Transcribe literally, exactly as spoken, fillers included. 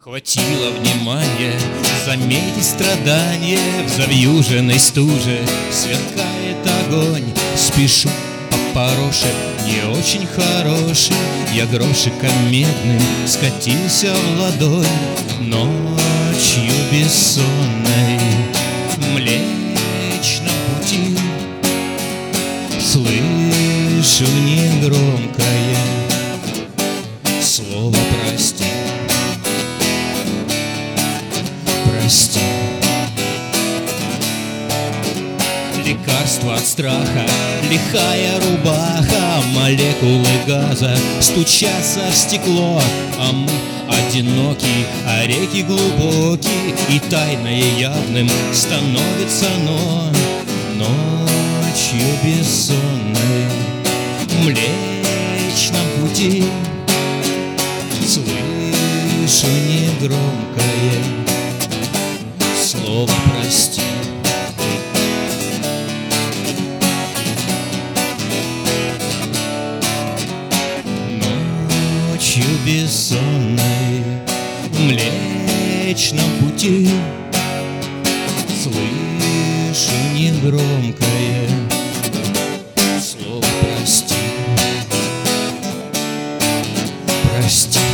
Хватило внимания заметить страдания. В завьюженной стуже сверкает огонь. Спешу по пороше, не очень хороший. Я грошиком медным скатился в ладонь. Ночью бессонной в Млечном Пути слышу негромкое слово «прости». Прости. Лекарство от страха, лихая рубаха, молекулы газа стучатся в стекло. А мы одиноки, а реки глубоки, и тайное явным становится но. Ночью бессонной в Млечном Пути слышу негромкое слово «прости». Ночью бессонной в Млечном Пути слышу негромкое слово «прости». Прости.